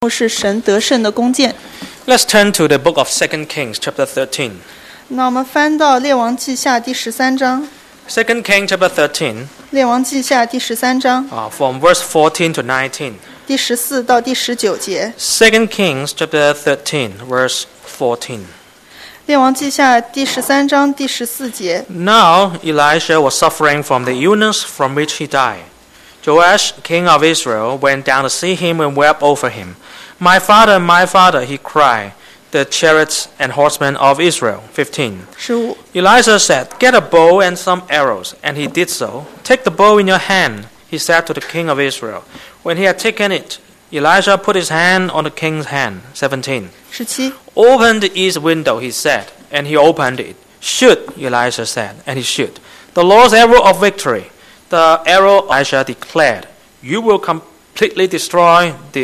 是神得胜的弓箭。 Let's turn to the book of 2 Kings, chapter 13. 那我们翻到列王记下第13章。 2 Kings, chapter 13, 列王记下第13章 from verse 14 to 19. 第14到第19节。 2 Kings, chapter 13, verse 14. 列王记下第13章第14节。 Now Elisha was suffering from the illness from which he died. Joash, king of Israel, went down to see him and wept over him. My father, he cried, the chariots and horsemen of Israel. 15. 15 Elisha said, Get a bow and some arrows. And he did so. Take the bow in your hand, he said to the king of Israel. When he had taken it, Elisha put his hand on the king's hand. 17. 17 Open the east window, he said. And he opened it. Shoot, Elisha said. And he shoot. The Lord's arrow of victory. The arrow, Elisha declared, You will completely destroy the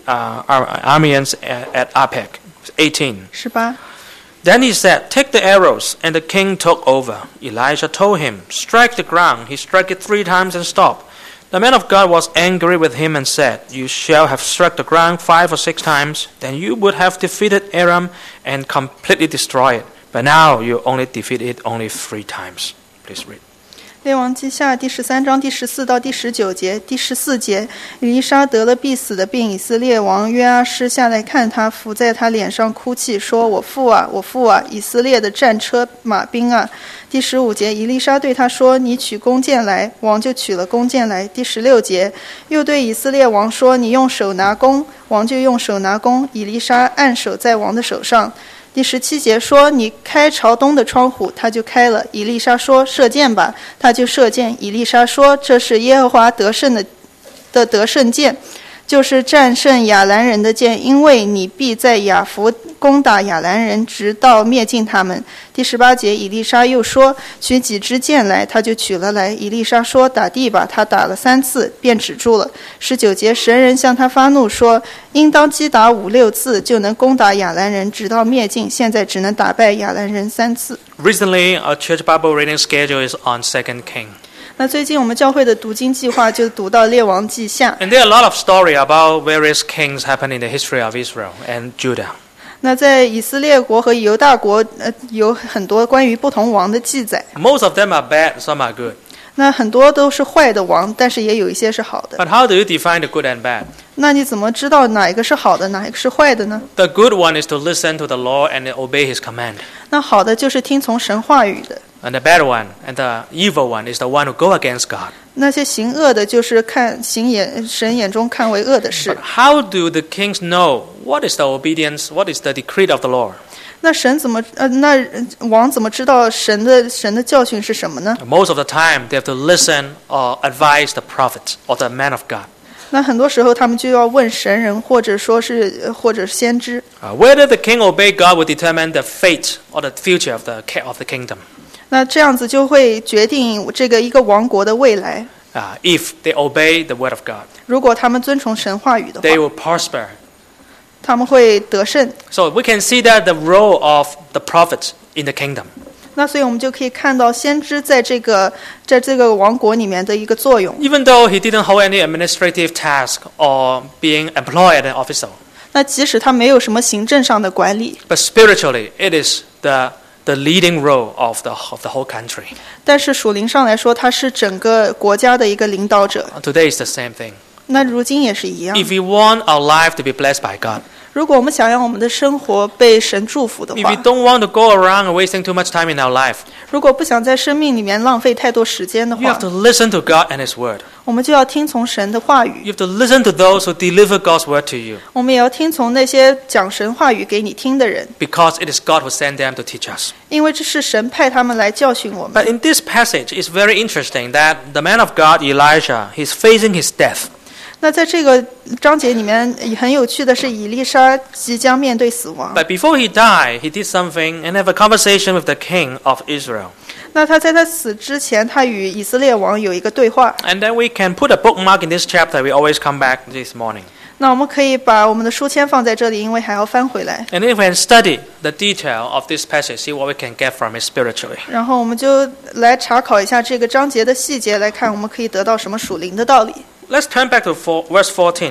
Arameans at Aphek. 18. 18 Then he said, Take the arrows, and the king took over. Elisha told him, Strike the ground. He struck it 3 times and stopped. The man of God was angry with him and said, You shall have struck the ground 5 or 6 times, then you would have defeated Aram and completely destroyed it. But now you only defeat it only 3 times. Please read. 列王记下第13章第14到第19节。第14节，以利沙得了必死的病，以色列王约阿施下来看他，伏在他脸上哭泣，说：“我父啊，我父啊！以色列的战车马兵啊！”第15节，以利沙对他说：“你取弓箭来。”王就取了弓箭来。第16节，又对以色列王说：“你用手拿弓。”王就用手拿弓。以利沙按手在王的手上。第17节说：“你开朝东的窗户，他就开了。”以利沙说：“射箭吧。”他就射箭。以利沙说：“这是耶和华得胜的得胜箭，就是战胜亚兰人的箭，因为你必在雅弗攻打亚兰人，直到灭尽他们。”第18节，以利沙又说：“取几支箭来。”他就取了来。以利沙说：“打地吧。”他打了3次，便止住了。19节，神人向他发怒说：“应当击打5、6次，就能攻打亚兰人，直到灭尽。现在只能打败亚兰人3次。” Recently, our church Bible reading schedule is on 2 Kings. 那最近我们教会的读经计划就读到列王记下。 And there are a lot of stories about various kings happening in the history of Israel and Judah. 那在以色列国和犹大国，有很多关于不同王的记载。 Most of them are bad, some are good. 那很多都是坏的王，但是也有一些是好的。 But how do you define the good and bad? 那你怎么知道哪一个是好的，哪一个是坏的呢？ The good one is to listen to the Lord and obey His command. 那好的就是听从神话语的。 And the bad one and the evil one is the one who go against God. 那些行恶的，就是神眼中看为恶的事 But。how do the kings know what is the obedience, what is the decree of the Lord? 那王怎么知道神的教训是什么呢？ Most of the time, they have to listen or advise the prophet or the man of God. 那很多时候他们就要问神人，或者是先知。 Whether the king obey God will determine the fate or the future of the kingdom. 那这样子就会决定这个一个王国的未来。 If they obey the word of God, 如果他们遵从神话语的话， they will prosper. 他们会得胜。 So we can see that the role of the prophets in the kingdom. 那所以我们就可以看到先知在这个王国里面的一个作用。 Even though he didn't hold any administrative task or being employed as an officer, 那即使他没有什么行政上的管理， but spiritually, it is the leading role of the whole country. 但是属灵上来说，他是整个国家的一个领导者。 Today is the same thing. 那如今也是一样。 If we want our life to be blessed by God, 如果我们想要我们的生活被神祝福的 if 话 we，don't want to go around wasting too much time in our life, 如果不想在生命里面浪费太多时间的 you have 话， to listen to God and His word. 我们就要听从神的话语， You have to listen to those who deliver God's word to you, 我们也要听从那些讲神话语给你听的人， because it is God who sent them to teach us. 因为这是神派他们来教训我们。 But in this passage, it's very interesting that the man of God, Elijah, he's facing his death. 那在这个章节里面很有趣的是，以利沙即将面对死亡。 But before he died, he did something and have a conversation with the king of Israel. 那他在他死之前，他与以色列王有一个对话。 And then we can put a bookmark in this chapter. We always come back this morning. 那我们可以把我们的书签放在这里，因为还要翻回来。 And if we can study the detail of this passage, see what we can get from it spiritually. 然后我们就来查考一下这个章节的细节，来看我们可以得到什么属灵的道理。 Let's turn back to verse 14.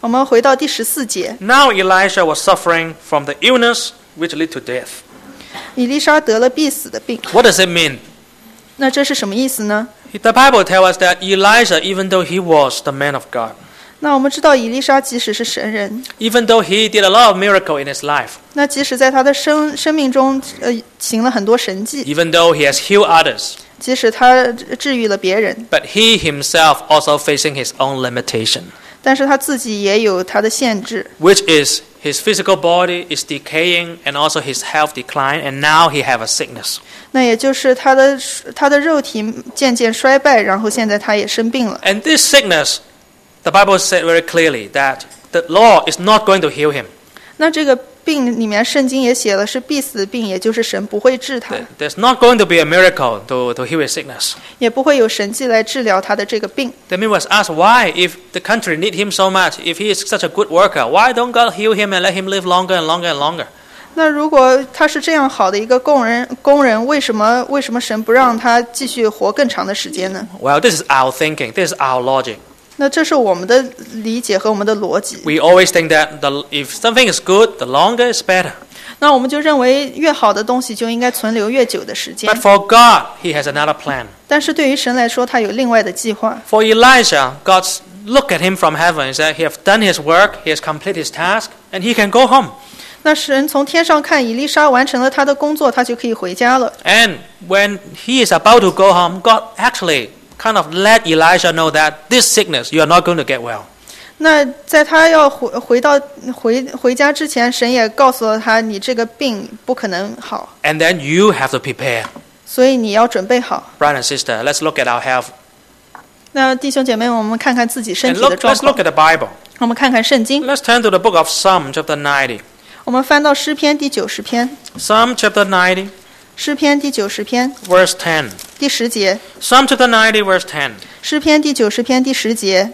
我们回到第14节， Now Elisha was suffering from the illness which led to death. 以利沙得了必死的病。 What does it mean? 那这是什么意思呢？ The Bible tells us that Elisha, even though he was the man of God, 那我们知道以利沙即使是神人， even though he did a lot of miracle in his life, 那即使在他的生命中行了很多神迹， even though he has healed others, 即使他治愈了别人， but he himself also facing his own limitation, 但是他自己也有他的限制， which is his physical body is decaying and also his health decline, and now he have a sickness. 那也就是他的肉体渐渐衰败，然后现在他也生病了。 And this sickness, the Bible said very clearly that the Lord is not going to heal him. 那这个病里面圣经也写了是必死的病，也就是神不会治他， There's not going to be a miracle to heal his sickness. 也不会有神迹来治疗他的这个病。 Then we must ask why, if the country need him so much, if he is such a good worker, why don't God heal him and let him live longer and longer and longer? 那如果他是这样好的一个工人，为什么神不让他继续活更长的时间呢？ Well, this is our thinking. This is our logic. 那这是我们的理解和我们的逻辑。 We always think that if something is good, the longer is better. 那我们就认为越好的东西就应该存留越久的时间。 But for God, He has another plan. 但是对于神来说，他有另外的计划。 For Elijah, God looked at him from heaven and said, He has done his work, He has completed his task, and he can go home. 那神从天上看以利沙完成了他的工作，他就可以回家了。 And when he is about to go home, God actually kind of let Elijah know that this sickness, you are not going to get well. 那在他要回家之前，神也告诉了他，你这个病不可能好， And then you have to prepare. 所以你要准备好。 Brother and sister, let's look at our health. 那弟兄姐妹们，我们看看自己身 And 体的状 let's look 况。 at the Bible. 我们看看圣经， Let's turn to the book of Psalm chapter 90. 我们翻到诗篇第90篇， Psalm chapter 90, 诗篇第90篇 verse 10. 第10节， Psalm chapter 90, verse 10. 诗篇第90篇第10节。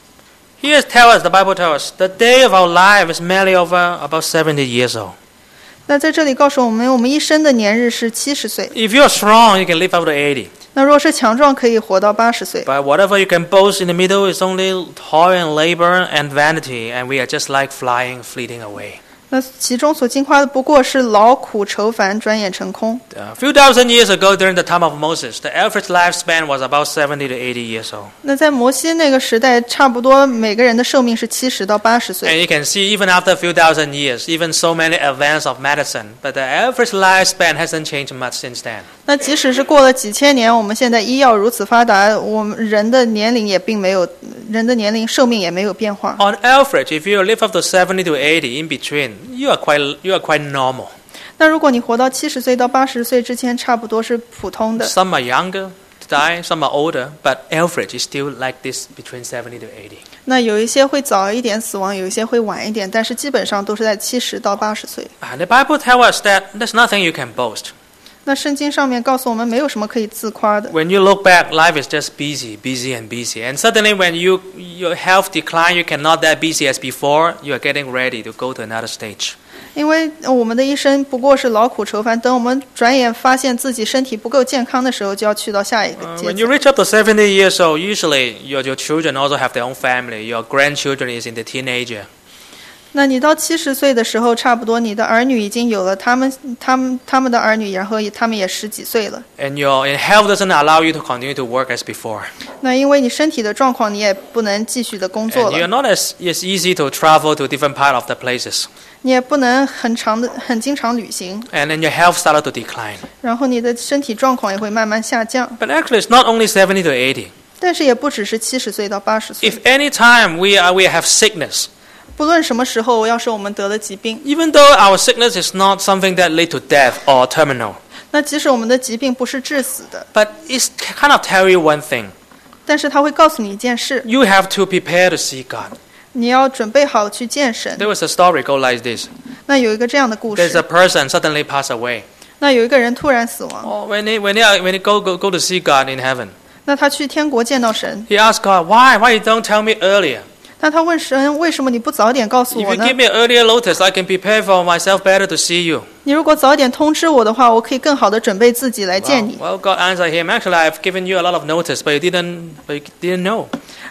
Here the Bible tells us, the day of our life is merely over about 70 years old. 那在这里告诉我们，我们一生的年日是70岁。 If you are strong, you can live up to 80. 那若是强壮，可以活到80岁。 But whatever you can boast in the middle is only toil and labor and vanity, and we are just like flying, fleeting away. 那其中所经夸的不过是劳苦愁烦，转眼成空。 A few thousand years ago, during the time of Moses, the average lifespan was about 70 to 80 years old. 那在摩西那个时代，差不多每个人的寿命是70到80 And 岁。 you can see even after a few thousand years, even so many advances of medicine, but the average lifespan hasn't changed much since then. 那即使是过了几千年，我们现在医药如此发达，我们人的年龄也并没有，人的年龄寿命也没有变化。 On average, if you live up to 70 to 80 in between, you are quite normal. 那如果你活到70岁到80岁之间，差不多是普通的。 Some are younger to die, some are older, but average is still like this between 70 to 80. 那有一些会早一点死亡，有一些会晚一点，但是基本上都是在70到80岁。 And the Bible tells us that there's nothing you can boast. 那圣经上面告诉我们，没有什么可以自夸的。 When you look back, life is just busy, busy and busy. And suddenly when your health decline, you cannot that busy as before, you are getting ready to go to another stage. 因为我们的一生不过是劳苦愁烦，等我们转眼发现自己身体不够健康的时候，就要去到下一个阶 When 层。 you reach up to 70 years old, usually your children also have their own family. Your grandchildren is in the teenager. 那你到70岁的时候，差不多你的儿女已经有了他们的儿女，然后他们也10几岁了。 And your health doesn't allow you to continue to work as before. 那因为你身体的状况，你也不能继续的工作 And you're 了， not as easy to travel to different part of the places. 你也不能很经常旅行， And then your health started to decline. 然后你的身体状况也会慢慢下降。 But actually, it's not only 70 to 80. 但是也不只是70岁到80岁， If any time we have sickness, 不论什么时候，要是我们得了疾病， even though our sickness is not something that lead to death or terminal, 那即使我们的疾病不是致死的， but it's kind of tell you one thing. 但是他会告诉你一件事， You have to prepare to see God. 你要准备好去见神。 There was a story go like this. 那有一个这样的故 There's a 事， person suddenly pass away. 那有一个人突然死亡， Oh, when they go to see God in heaven, 那他去天国见到神， he asked God, why you don't tell me earlier? 那他问神，为什么你不早点告诉 If 我 you 呢 give？me earlier notice, I can prepare for myself better to see you. 你如果早点通知我的话，我可以更好的准备自己来见你。 Well, God answered him, actually, I've given you a lot of notice, but you didn't know.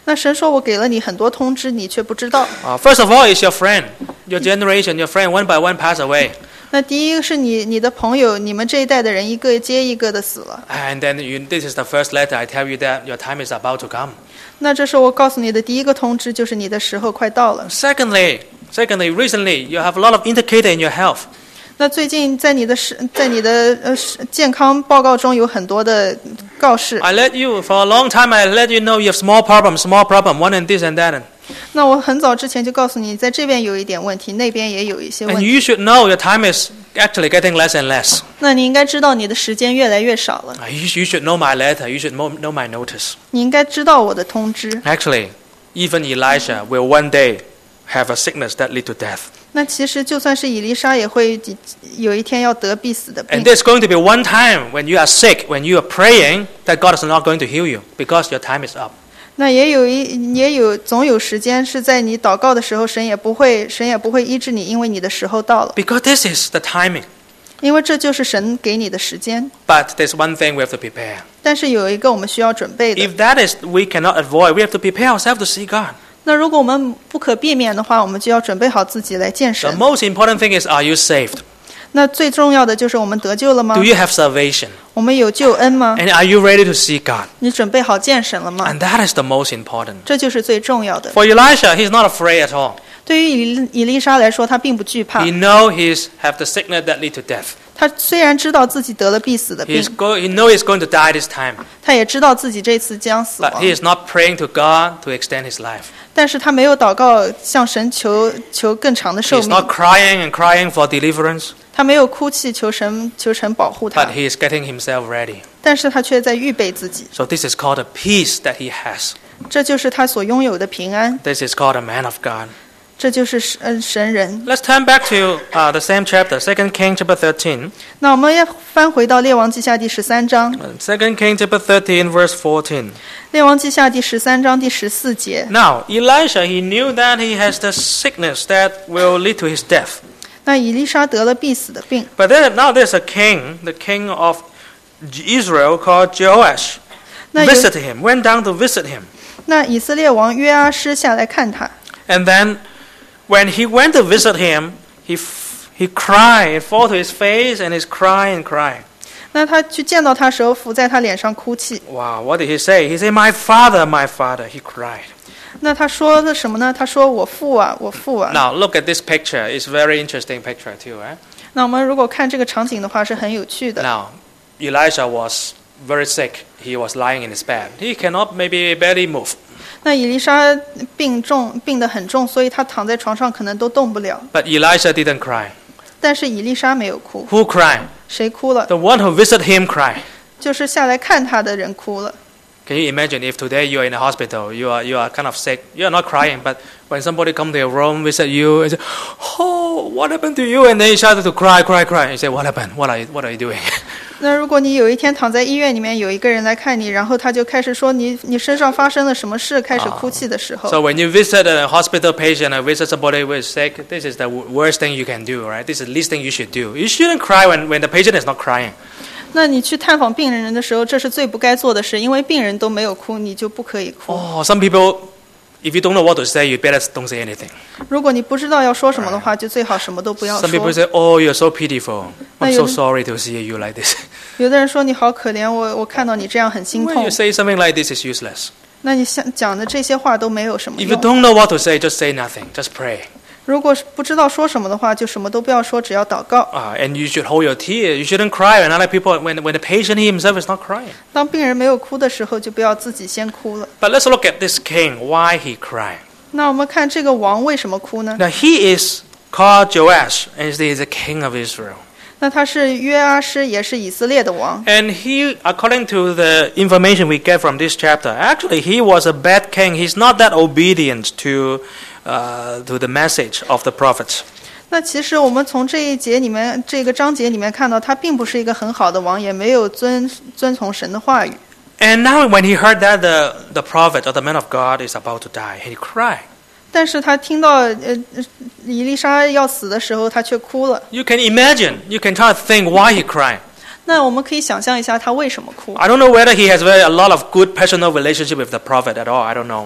那神说我给了你很多通知，你却不知道。 First of all, is your friend, your generation, your friend one by one pass away. 那第一个是你的朋友，你们这一代的人一个接一个的死了。 And then this is the first letter. I tell you that your time is about to come. 那这是我告诉你的第一个通知，就是你的时候快到了。 Secondly, recently you have a lot of indicator in your health. 那最近在你的健康报告中有很多的告示。 I let you for a long time. I let you know you have small problem, one and this and that. 那我很早之前就告诉你，在这边有一点问题，那边也有一些问 And 题。 you should know your time is actually getting less and less. 那你应该知道你的时间越来越少了。 You should know my letter. You should know my notice. 你应该知道我的通知。 Actually, even Elisha will one day have a sickness that lead to death. 那其实就算是以利沙，也会有一天要得必死的病。 And there's going to be one time when you are sick, when you are praying, that God is not going to heal you because your time is up. 那总有时间是在你祷告的时候，神也不会医治你，因为你的时候到了。 Because this is the timing. 因为这就是神给你的时间。 But there's one thing we have to prepare. 但是有一个我们需要准备的。 If that is we cannot avoid, we have to prepare ourselves to see God. 那如果我们不可避免的话，我们就要准备好自己来见 The 神。 most important thing is, are you saved? 那最重要的就是我们得救了吗 Do？ you have salvation? 我们有救恩吗？ And are you ready to see God? 你准备好见神了吗？ And that is the most important. 这就是最重要的。 For Elisha, he's not afraid at all. 对于以利沙来说，他并不惧怕。 He knows he have the sickness that lead to death. 他虽然知道自己得了必死的病， He knows he's going to die this time. 他也知道自己这次将死 But 亡， he is not praying to God to extend his life. 但是他没有祷告向神求更长的寿 He's 命， not crying and crying for deliverance. 他没有哭泣求神保护他 But，he is getting himself ready. 但是他却在预备自己。 So this is called a peace that he has. 这就是他所拥有的平安， This is called a man of God. 这就是神人。 Let's turn back to the same chapter, 2 Kings chapter 13. 那我们要翻回到列王记下第13章， 2 Kings chapter 13, verse 14. 列王记下第13章第14节。 Now, Elisha, he knew that he has the sickness that will lead to his death. 那以利沙得了必死的病， But now there's a king, the king of Israel called Jehoash, 那有 visited him, went down to visit him. 那以色列王约阿施下来看他， And then when he went to visit him, he cried, fall to his face, and he's crying. 那他去见到他时候，伏在他脸上哭泣。 Wow, what did he say? He said, my father, he cried. 那他说的什么呢？他说我父啊，我父啊。 Now, look at this picture. It's a very interesting picture too. Eh? 那我们如果看这个场景的话，是很有趣的。 Now, Elisha was very sick. He was lying in his bed. He cannot maybe barely move. 那以利沙病得很重，所以他躺在床上可能都动不了。 But Elisha didn't cry. 但是以利沙没有哭， Who cried? 谁哭了？ The one who visited him cried. 就是下来看他的人哭了。 Can you imagine if today you are in a hospital, you are kind of sick, you are not crying, but when somebody come to your room, visit you, and say, "Oh, what happened to you?" and then you started to cry. You say, "What happened? What are you doing?" 那如果你有一天躺在医院里面，有一个人来看你，然后他就开始说你身上发生了什么事，开始哭泣的时候， So when you visit a hospital patient or visit somebody who is sick, this is the worst thing you can do, right? This is the least thing you should do. You shouldn't cry when the patient is not crying. 那你去探访病人的时候，这是最不该做的事，因为病人都没有哭，你就不可以哭。 Oh, some people, if you don't know what to say, you better don't say anything. 如果你不知道要说什么的话，就最好什么都不要 Some people 说。 say, "Oh, you're so pitiful. I'm 那 so 有的- sorry to see you like this." 有的人说你好可怜，我看到你这样很心 When 痛 you。say something like this, is useless. 那你讲的这些话都没有什么 If you 用。 don't know what to say, just say nothing. Just pray. 如果不知道说什么的话，就什么都不要说，只要祷告。 And you should hold your tears. You shouldn't cry when other people, when the patient he himself is not crying. 当病人没有哭的时候，就不要自己先哭了。 But let's look at this king. Why he cried? 那我们看这个王为什么哭呢？ Now he is called Joash, and he is the king of Israel. 那他是约阿施，也是以色列的王。 And he, according to the information we get from this chapter, actually he was a bad king. He's not that obedient to the message of the prophets. 那其实我们从这个章节里面看到，他并不是一个很好的王，也没有遵从神的话语。 And now when he heard that the prophet or the man of God is about to die, he cried. 但是他听到以利沙要死的时候，他却哭了。 You can imagine, you can try to think why he cried. 那我们可以想象一下他为什么哭。 I don't know whether he has a lot of good personal relationship with the prophet at all. I don't know.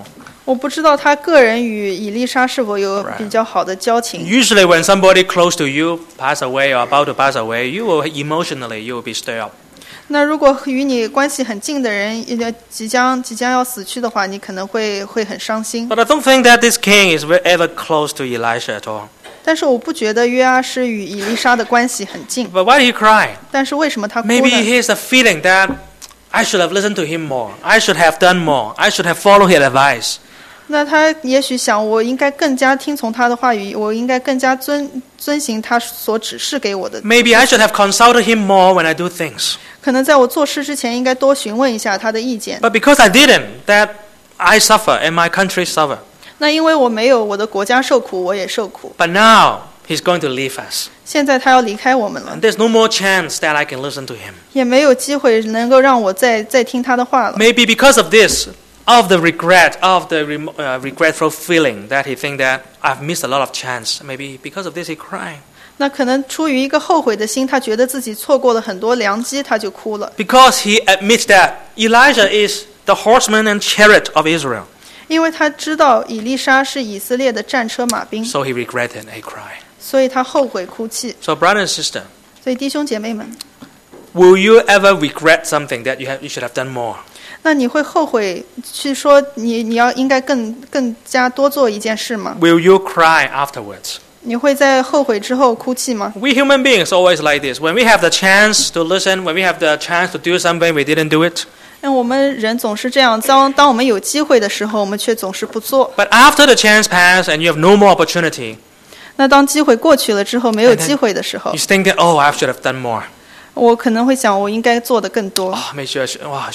我不知道他个人与以利沙是否有比较好的交情。 Usually when somebody close to you pass away or about to pass away, you will be stirred up. 那如果与你关系很近的人即将要死去的话，你可能会很伤心。 But I don't think that this king is ever close to Elisha at all. 但是我不觉得约阿施与以利沙的关系很近。 But why did he cry? 但是为什么他哭 Maybe 呢？ he has a feeling that I should have listened to him more. I should have done more. I should have followed his advice. 那他也许想，我应该更加听从他的话语，我应该更加遵行他所指示给我的。 Maybe I should have consulted him more when I do things. 可能在我做事之前，应该多询问一下他的意见。 But because I didn't, that I suffer and my country suffer. 那因为我没有，我的国家受苦，我也受苦。 But now he's going to leave us. 现在他要离开我们了， And there's no more chance that I can listen to him. 也没有机会能够让我再听他的话了。 Maybe because of this, of the regret, of the regretful feeling that he think that I've missed a lot of chance. Maybe because of this he cried. 那可能出于一个后悔的心，他觉得自己错过了很多良机，他就哭了。 Because he admits that Elijah is the horseman and chariot of Israel. 因为他知道以利沙是以色列的战车马兵， So he regretted and he cried. 所以他后悔哭泣。 So brother and sister, 所以弟兄姐妹们， will you ever regret something that you should have done more? 那你会后悔去说你要应该更加多做一件事吗？ Will you cry afterwards? 你会在后悔之后哭泣吗？ We human beings always like this. When we have the chance to listen, when we have the chance to do something, we didn't do it. 那我们人总是这样，当我们有机会的时候，我们却总是不做。 But after the chance passed and you have no more opportunity, 那当机会过去了之后，没有机会的时候 you，think that, oh, I should have done more. 我可能会想，我应该做的更多。 Oh, make sure,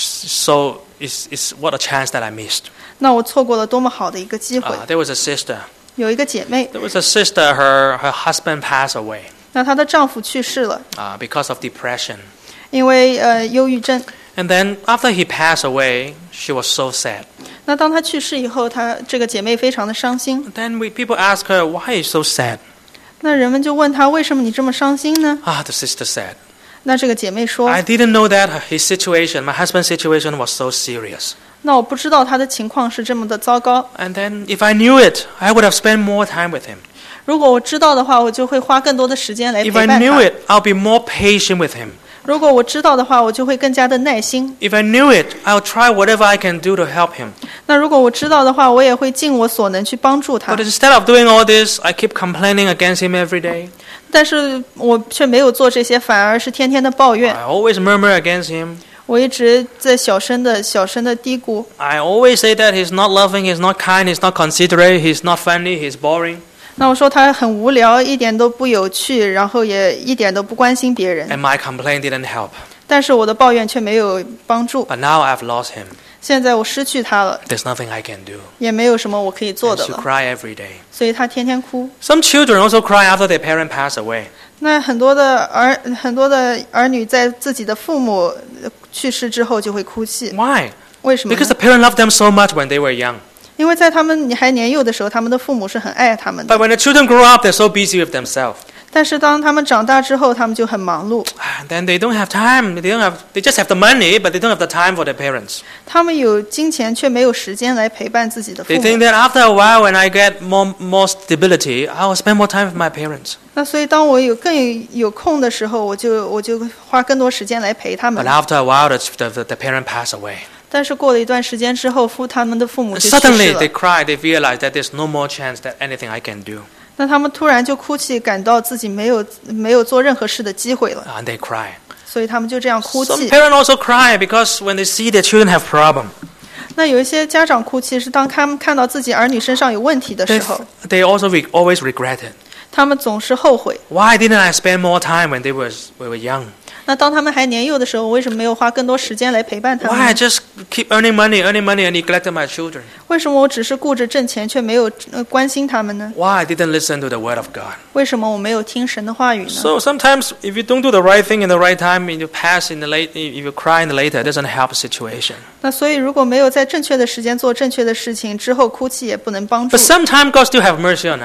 so it's what a chance that I missed. 那我错过了多么好的一个机会。 There was a sister. 有一个姐妹， There was a sister, her husband passed away 那她的丈夫去世了， because of depression. 因为忧郁症。 And then after he passed away, she was so sad. 那当她去世以后，这个姐妹非常的伤心。 Then people ask her, why are you so sad? 那人们就问她，为什么你这么伤心呢？ The sister said, 那这个姐妹说， I didn't know that his situation, my husband's situation was so serious. 那我不知道她的情况是这么的糟糕。 And then if I knew it, I would have spent more time with him. 如果我知道的话，我就会花更多的时间来陪 If I 伴 knew 她。 it, I'll be more patient with him. 如果我知道的话，我就会更加的耐心。 If I knew it, I'll try whatever I can do to help him. 那如果我知道的话，我也会尽我所能去帮助他 But。instead of doing all this, I keep complaining against him every day. 但是我却没有做这些，反而是天天的抱怨。 I always murmur against him. 我一直在小声的嘀咕。 I always say that he's not loving, he's not kind, he's not considerate, he's not funny, he's boring. 那我说他很无聊，一点都不有趣，然后也一点都不关心别人。 And my complaint didn't help. 但是我的抱怨却没有帮助。 But now I've lost him. 现在我失去他了， There's nothing I can do. 也没有什么我可以做 And 的 she 了， cry every day. 所以他天天哭。 Some children also cry after their parent passed away. 那很多的儿女在自己的父母去世之后就会哭泣， Why? 为什么 Because 呢？ the parent loved them so much when they were young. 因为在他们还年幼的时候，他们的父母是很爱他们的。 But when the children grow up, they're so busy with themselves. 但是当他们长大之后，他们就很忙碌， And then they don't have time. They just have the money, but they don't have the time for their parents. 他们有金钱却没有时间来陪伴自己的父 They 母。 think that after a while, when I get more stability, I will spend more time with my parents. 那所以当我更有空的时候，我就花更多时间来陪他们 But。after a while, the parent passed away. 但是过了一段时间之后，他们的父母 And 就去世 suddenly 了 they。cry. They realize that there's no more chance that anything I can do. 那他们突然就哭泣，感到自己没有做任何事的机会了， And they cry. 所以他们就这样哭 Some 泣。 parents also cry because when they see their children have problem, 那有一些家长哭泣是当他们看到自己儿女身上有问题的时候， they also always regret it. 他们总是后悔。 Why didn't I spend more time when they were young? 那当他们还年幼的时候，我为什么没有花更多时间来陪伴他 Why 们 I 呢？ just keep earning money and neglected my children? 为什么我只是顾着挣钱，却没有关心他们呢？ Why I didn't listen to the word of God? 为什么我没有听神的话语呢？ So sometimes if you don't do the right thing in the right time, if you pass in the late, if you cry in the later, it doesn't help the situation. 那所以如果没有在正确的时间做正确的事情，之后哭泣也不能帮助 But。sometimes God still have mercy on us.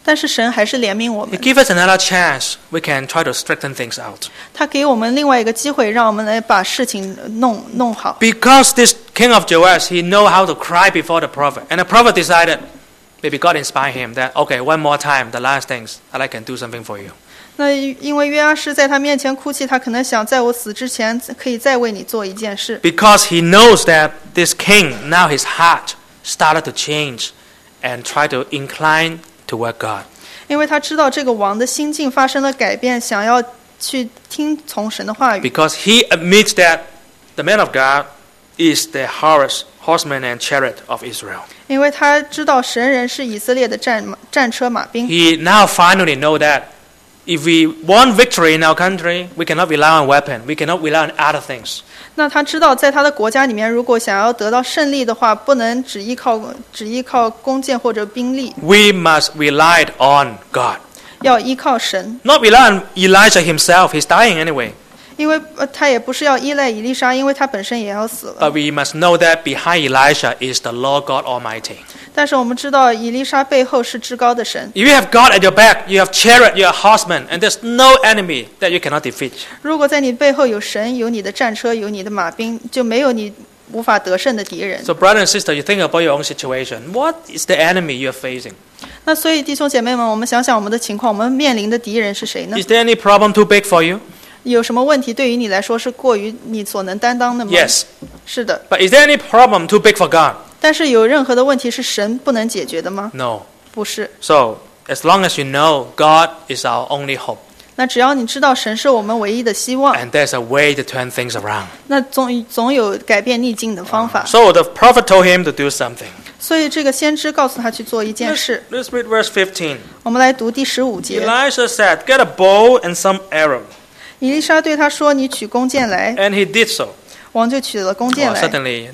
但是神还是怜悯我 He 们， gives us another chance. We can try to straighten things out. 他给我们另外一个机会，让我们来把事情弄好。 Because this king of Joash, he know how to cry before the prophet. And the prophet decided, maybe God inspired him that, okay, one more time, the last things, that I can do something for you. 那因为约阿施在他面前哭泣，他可能想在我死之前可以再为你做一件事。 Because he knows that this king, now his heart started to change and try to incline toward God. 因为他知道这个王的心境发生了改变，想要去听从神的话语。 Because he admits that the man of God is the horseman and chariot of Israel. 因为他知道神人是以色列的战车马兵。 He now finally know that if we want victory in our country, we cannot rely on weapon. We cannot rely on other things. 那他知道，在他的国家里面，如果想要得到胜利的话，不能只依靠弓箭或者兵力， We must rely on God. 要依靠神。 Not rely on Elijah himself. He's dying anyway. 因为他也不是要依赖以利沙，因为他本身也要死了。 But we must know that behind Elijah is the Lord God Almighty. 但是我们知道，以利沙背后是至高的神。 If you have God at your back, you have chariot, you have horsemen, and there's no enemy that you cannot defeat. 如果在你背后有神，有你的战车，有你的马兵，就没有你无法得胜的敌人。 So, brother and sister, you think about your own situation. What is the enemy you are facing? 那所以弟兄姐妹们，我们想想我们的情况，我们面临的敌人是谁呢？ Is there any problem too big for you? 有什么问题对于你来说是过于你所能担当的吗？ Yes. 是的。 But is there any problem too big for God? 但是有任何的问题是神不能解决的吗？ No. 不是。 So, as long as you know God is our only hope, 那只要你知道神是我们唯一的希望， and there's a way to turn things around. 那总有改变逆境的方法。 So the prophet told him to do something. 所以这个先知告诉他去做一件事。 Let's read verse 15. 我们来读第15节。 Elisha said, "Get a bow and some arrow." 以利沙对他说：“你取弓箭来。 And he did so. ” 王就取了弓箭 Well, 来。 suddenly,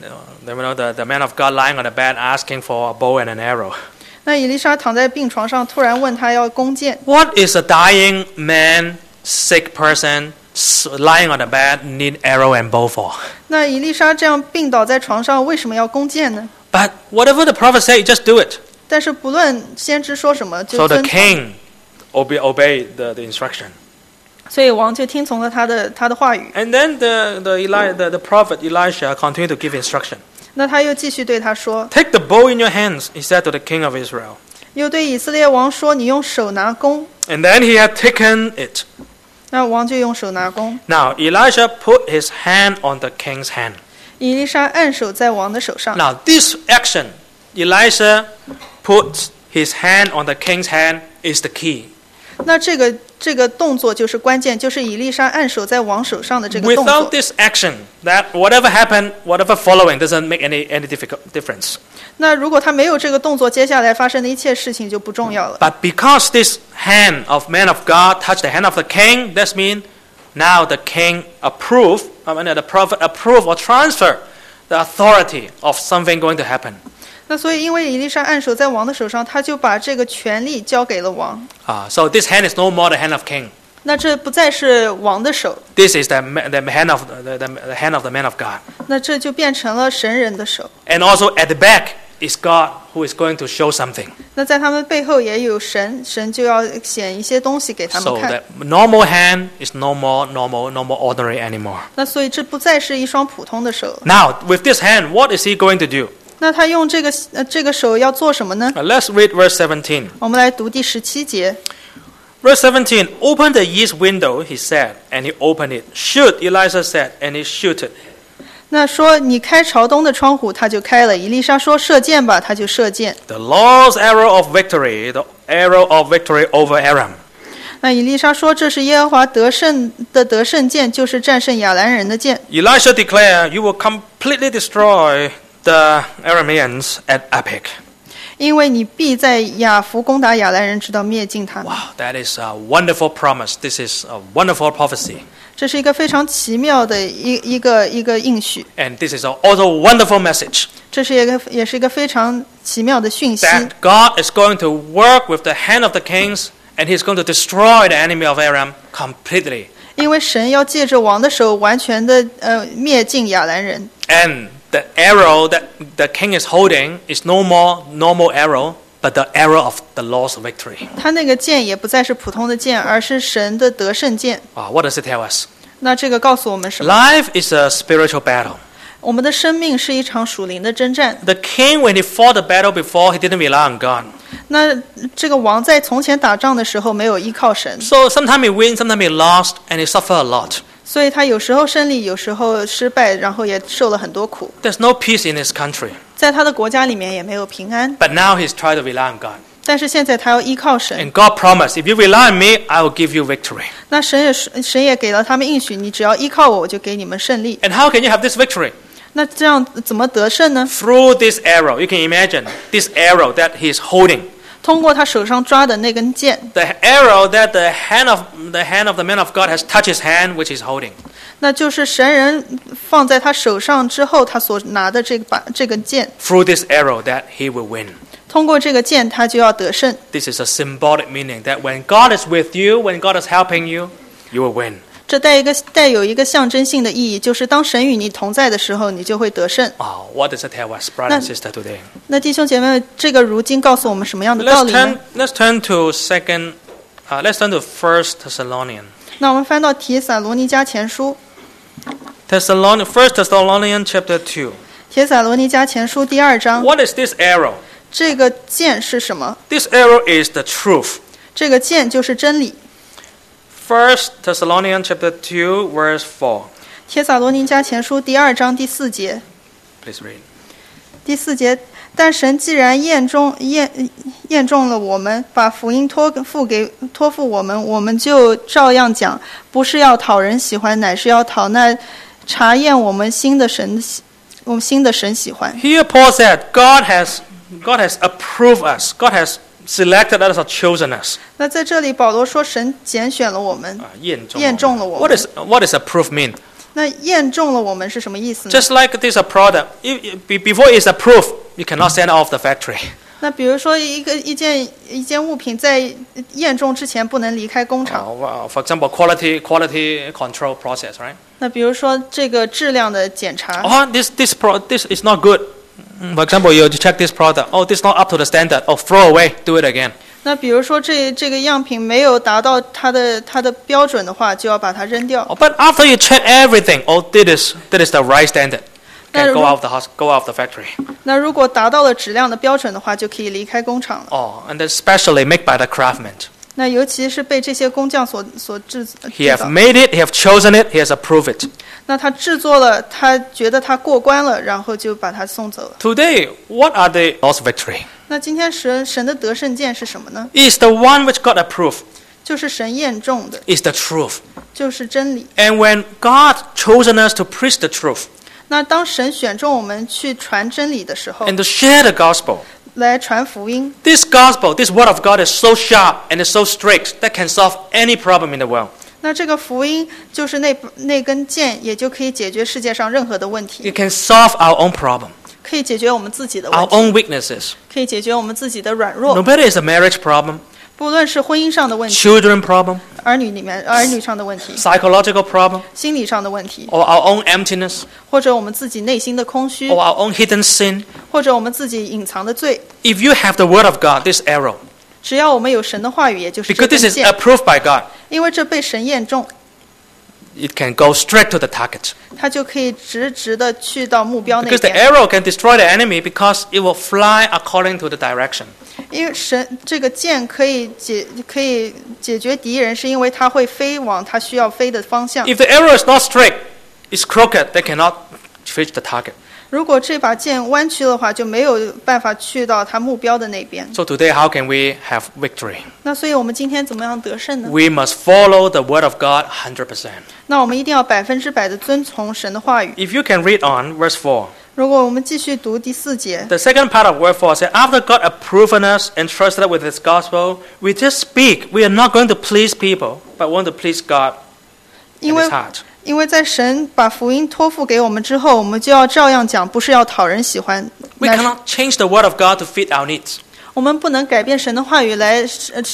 the man of God lying on the bed asking for a bow and an arrow. 那以利沙躺在病床上，突然问他要弓箭。 What is a dying man, sick person, lying on the bed, need arrow and bow for? 那以利沙这样病倒在床上，为什么要弓箭呢？ But whatever the prophet said, just do it. 但是不论先知说什么，就 So the 遵从。 king obeyed the instruction. 所以王就听从了他的话语。 And then the prophet Elisha continued to give instruction. 那他又继续对他说， Take the bow in your hands, he said to the king of Israel. 又对以色列王说：“你用手拿弓。 And then he had taken it. ” 那王就用手拿弓。 Now Elisha put his hand on the king's hand. 以利沙按手在王的手上。 Now this action, Elisha put his hand on the king's hand, is the key. 那这个动作就是关键，就是以利沙按手在王手上的这个动 Without 作。 this action, that whatever happened, whatever following doesn't make any difference. 那如果他没有这个动作，接下来发生的一切事情就不重要了。 But because this hand of man of God touched the hand of the king, that means now the king the prophet approved or transfer the authority of something going to happen. 那所以，因为以利沙按手在王的手上，他就把这个权力交给了王。 So this hand is no more the hand of king. 那这不再是王的手， This is the hand of the hand of the man of God. 那这就变成了神人的手。 And also at the back is God who is going to show something. 那在他们背后也有神，神就要显一些东西给他 So 们看。 that normal hand is no more ordinary anymore. 那所以这不再是一双普通的手。 Now with this hand, what is he going to do? 那他用这个手要做什么呢？ Let's read verse 17. 我们来读第17节。 Verse 17, open the east window, he said, and he opened it. Shoot, Elisha said, and he shooted. 那说你开朝东的窗户，他就开了。以利沙说射箭吧，他就射箭。 The Lord's arrow of victory, the arrow of victory over Aram. 那以利沙说这是耶和华得胜箭，就是战胜亚兰人的箭。 Elisha declared, you will completely destroy the Arameans at Aphek. 因为你必在亚弗攻打亚兰人，直到灭尽他们。 Wow, that is a wonderful promise. This is a wonderful prophecy. 这是一个非常奇妙的一个应许， And this is also a wonderful message 这是也是一个非常奇妙的讯息。 that God is going to work with the hand of the kings and he's going to destroy the enemy of Aram completely. 因为神要借着王的手完全的灭尽亚兰人。 And the arrow that the king is holding is no more normal arrow, but the arrow of the Lord's victory. 他那个剑也不再是普通的剑，而是神的得胜剑。 What does it tell us? 那这个告诉我们什么？ Life is a spiritual battle. 我们的生命是一场属灵的征战。 The king, when he fought the battle before, he didn't rely on God. 那这个王在从前打仗的时候没有依靠神， So sometimes he wins, sometimes he lost, and he suffered a lot. 所以他有时候胜利，有时候失败，然后也受了很多苦。 There's no peace in his country. 在他的国家里面也没有平安， But now he's trying to rely on God. 但是现在他要依靠神。 And God promised, if you rely on me, I will give you victory. 那神也给了他们应许，你只要依靠我，我就给你们胜利。 And how can you have this victory? 那这样怎么得胜呢？ Through this arrow. You can imagine this arrow that he's holding. 通过他手上抓的那根剑， The arrow that the hand of the man of God has touched his hand, which he's holding. 那就是神人放在他手上之后，他所拿的这根剑。 Through this arrow that he will win. 通过这个剑，他就要得胜。 This is a symbolic meaning that when God is with you, when God is helping you, you will win. 这带有一个象征性的意义，就是当神与你同在的时候，你就会得胜。 What does it tell us, brother and sister, today? 那弟兄姐妹，这个如今告诉我们什么样的道理呢？ Let's turn to let's turn to 1 Thessalonians. 那我们翻到提撒罗尼迦前书， 1 Thessalonians chapter 2. 帖撒罗尼迦前书第2章。 What is this arrow? 这个剑是什么？ This arrow is the truth. 这个剑就是真理。 1 Thessalonians chapter 2, verse 4. 帖撒罗尼迦前书第2章第4节。 Please read. 第4节，但神既然验中了我们，把福音托付我们，我们就照样讲，不是要讨人喜欢，乃是要讨那查验我们心的神喜欢。 Here Paul said, God has approved us. God has selected us or chosen us. 那在这里保罗说神拣选了我们，验中了我们。 What does approve mean? 那验中了我们是什么意思呢？ Just like this a product, before it's approved, you cannot send it off the factory. 那比如说一件物品在验中之前不能离开工厂。 For example, quality control process, right? 那比如说这个质量的检查。 This is not good. For example, you check this product. This is not up to the standard. Throw away. Do it again. 那比如说这个样品没有达到它的标准的话，就要把它扔掉。 But after you check everything, that is the right standard. Can go out of the factory. 那如果达到了质量的标准的话，就可以离开工厂了。 And then specially made by the craftsman. 那尤其是被这些工匠所制造。 He have made it. He have chosen it. He has approved it. 那他制作了，他觉得他过关了，然后就把它送走了。 Today, what are the Lord's victory? 那今天神的得胜剑是什么呢？ Is the one which God approved. 就是神验中的， Is the truth. 就是真理。 And when God chosen us to preach the truth. 那当神选中我们去传真理的时候， And to share the gospel. 来传福音。 This gospel, this word of God is so sharp and is so strict that can solve any problem in the world. 那这个福音就是那根剑，也就可以解决世界上任何的问题。 It can solve our own problem. 可以解决我们自己的 Our 问题， own weaknesses. 可以解决我们自己的软 No 弱。 matter it's a marriage problem, 不论是婚姻上的问题、 children problem, 儿女上的问题、 psychological problem, 心理上的问题， or our own emptiness, 或者我们自己内心的空虚， or our own hidden sin. 或者我们自己隐藏的罪， If you have the word of God, this arrow, 只要我们有神的话语，也就是这 because 根 this is 剑， approved by God, 因为这被神验中， it can go straight to the target. 它就可以直的去到目标那 Because the 边。 arrow can destroy the enemy because it will fly according to the direction. 因为这个剑可以解决敌人，是因为它会飞往它需要飞的方向。 If the arrow is not straight, it's crooked, they cannot reach the target. 如果这把剑弯曲的话，就没有办法去到它目标的那边。 So today, how can we have victory? 那所以我们今天怎么样得胜呢？ We must follow the word of God 100%. 那我们一定要100%的遵从神的话语。 If you can read on, verse 4. 如果我们继续读第4节， The second part of verse 4 says, After God approved us and trusted us with His gospel, we just speak. We are not going to please people, but want to please God in 因为 His heart. 因为在神把福音托付给我们之后，我们就要照样讲，不是要讨人喜欢。 We cannot change the word of God to fit our needs. 我们不能改变神的话语来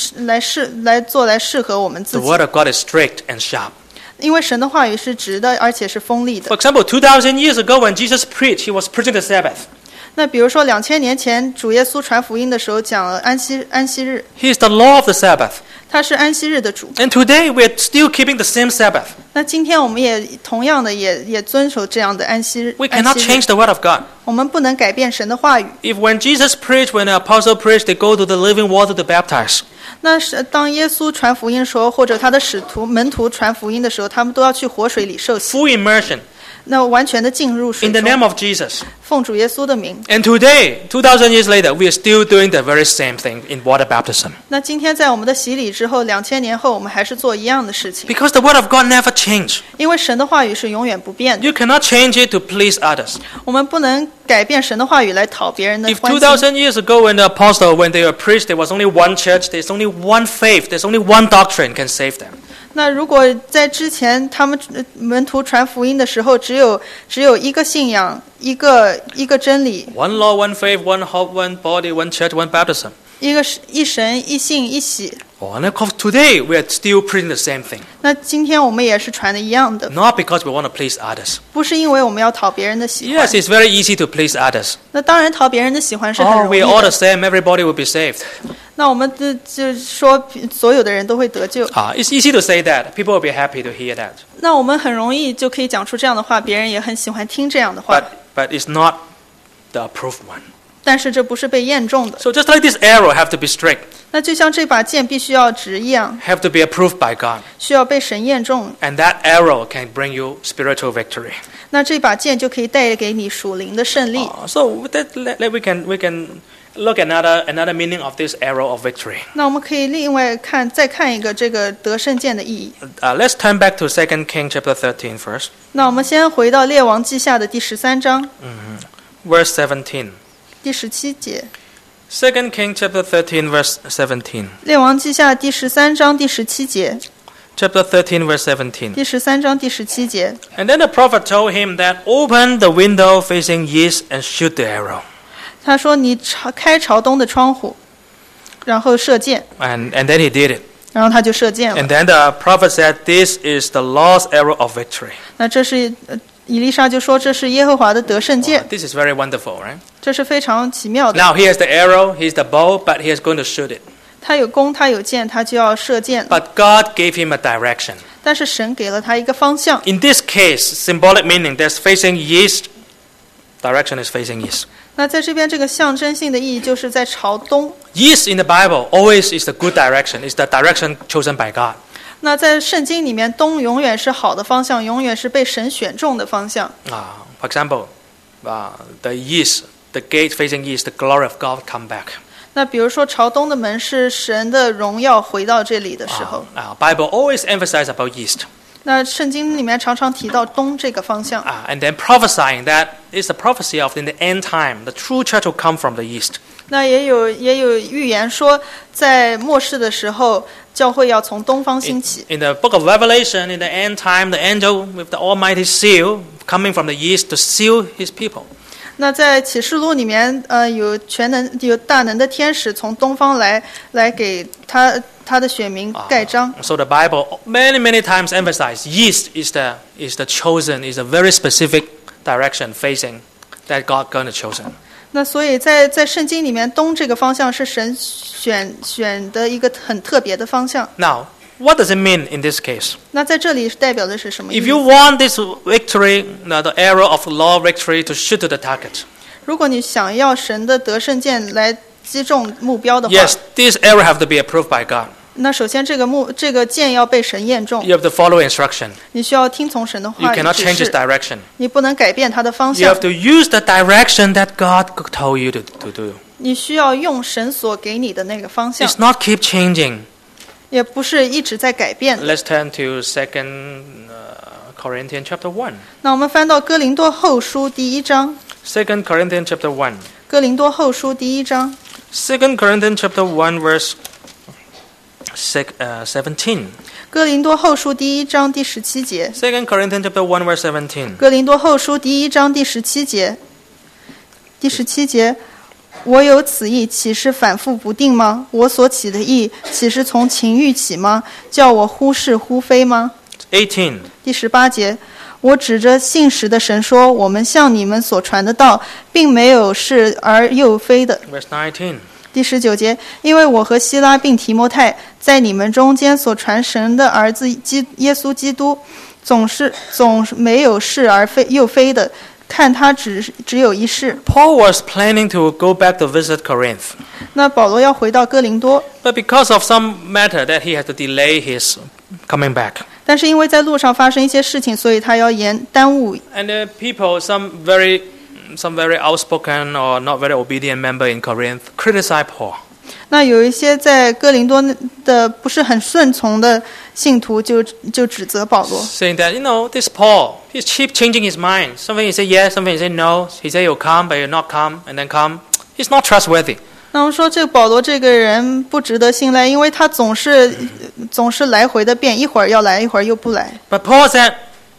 适合我们自 The 己， word of God is strict and sharp. 因为神的话语是直的，而且是锋利的 For。example, 2,000 years ago when Jesus preached, He was preaching the Sabbath. 那比如说2000年前主耶稣传福音的时候讲了安息日， He is the Lord of the Sabbath. 他是安息日的主。 And today we are still keeping the same Sabbath. 那今天我们也同样的也遵守这样的安息日。 We cannot change the word of God. 我们不能改变神的话语。 If when Jesus preached, when the apostle preached, they go to the living water to baptize. 那是当耶稣传福音的时候，或者他的门徒传福音的时候，他们都要去活水里受洗， Full immersion 那完全的进入水 in the 中， name of Jesus. 奉主耶稣的名。 And today, 2,000 years later, we are still doing the very same thing in water baptism. 那今天在我们的洗礼之后，2000年后，我们还是做一样的事情， Because the word of God never changes. 因为神的话语是永远不变的。 You cannot change it to please others. 我们不能改变神的话语来讨别人的 If 欢心。 2,000 years ago when the apostle, when they were preached, there was only one church, there's only one faith, there's only one doctrine can save them. 那如果在之前他们门徒传福音的时候，只有一个信仰，一个真理， One Lord, one faith, one hope, one body, one church, one baptism. 一神一信一洗。 Oh, and of course today we are still preaching the same thing. 那今天我们也是传的一样的， Not because we want to please others. 不是因为我们要讨别人的喜欢。 Yes, it's very easy to please others. 那当然讨别人的喜欢是很 Oh, 容易 we're all the 的。 same, everybody will be saved. 那我们就说所有的人都会得救。 It's easy to say that. People will be happy to hear that. 那我们很容易就可以讲出这样的话，别人也很喜欢听这样的话。 But it's not the approved one. 但是这不是被验中的。 So just like this arrow have to be straight, 那就像这把剑必须要直一样， have to be approved by God. 需要被神验中。 And that arrow can bring you spiritual victory. 那这把剑就可以带给你属灵的胜利。 So we can look at another meaning of this arrow of victory. 那我们可以另外再看一个这个得胜剑的意义。 Let's turn back to 2 Kings chapter 13 first, 那我们先回到列王记下的第13章 verse 17. 第17节。 2 Kings chapter 13 verse 17. 列王记下第13章第17节。 Chapter 13 verse 17. 第13章第17节。 And then the prophet told him that open the window facing east and shoot the arrow. 他说：“你开朝东的窗户，然后射箭。” And then he did it. 然后他就射箭了。 And then the prophet said, this is the Lord's arrow of victory. 那这是以利沙就说这是耶和华的得胜箭， This is very wonderful, right? 这是非常奇妙的。 Now he has the arrow, he has the bow, but he is going to shoot it. 他有弓，他有箭，他就要射箭。 But God gave him a direction. 但是神给了他一个方向。 In this case, symbolic meaning, that's facing east, direction is facing east. 那在这边这个象征性的意义就是在朝东。 East in the Bible always is the good direction, is the direction chosen by God. 那在圣经里面，东永远是好的方向，永远是被神选中的方向。 For example, the east, the gate facing east, the glory of God come back. 那比如说朝东的门是神的荣耀回到这里的时候， Bible always emphasize about east. 那圣经里面常常提到东这个方向。 And then prophesying that is the prophecy of in the end time, the true church will come from the east. 那也有预言说，在末世的时候，教会要从东方兴起。 In the book of Revelation, in the end time, the angel with the almighty seal coming from the east to seal his people. 那在启示录里面，有大能的天使从东方来给他的选民盖章。 So the Bible many times emphasize east is the chosen, is a very specific direction facing that God gonna chosen. 那所以在圣经里面，东这个方向是神选的一个很特别的方向。 Now, what does it mean in this case? 那在这里代表的是什么意 If 思 you want this victory, the arrow of law victory to shoot to the target, 如果你想要神的得胜箭来击中目标的话， yes, this arrow have to be approved by God. 那首先这个箭要被神验中， You have to follow instruction. 你需要听从神的 You 话语 cannot 指 change its 示， direction. 你不能改变它的方 You 向 have，to use the direction that God told you to do. 你需要用神所给你的那个方向， It's not keep changing. 也不是一直在改变。 Let's turn to 2 Corinthians chapter 1. 那我们翻到哥林多后书第1章， 2 Corinthians chapter 1. 哥林多后书第1章， 2 Corinthians chapter 1 verse 17. 哥林多后书第1章第17节， 2 Corinthians chapter 1 verse 17. 哥林多后书第1章第17节，第17节，我有此意，岂是反复不定吗？我所起的意，岂是从情欲起吗？叫我忽是忽非吗？ 18. 第18节， 我指着信实的神说，我们向你们所传的道，并没有是而又非的。 Verse 19. 第19节，因为我和希拉并提摩太在你们中间所传神的儿子耶稣基督，总没有是而非又非的，看他只有一事。 Paul was planning to go back to visit Corinth. 那保罗要回到哥林多， But because of some matter that he had to delay his coming back. 但是因为在路上发生一些事情，所以他要耽误。 And the people, some very outspoken or not very obedient member in Corinth criticized Paul. 那有一些在哥林多的不是很顺从的信徒就指责保罗， Saying that, this Paul, he's keep changing his mind. Something he say yes, something he say no. He say he'll come, but he'll not come, and then come. He's not trustworthy. 那我们说这个保罗这个人不值得信赖，因为他总是来回的变，一会儿要来，一会儿又不来。 But Paul said,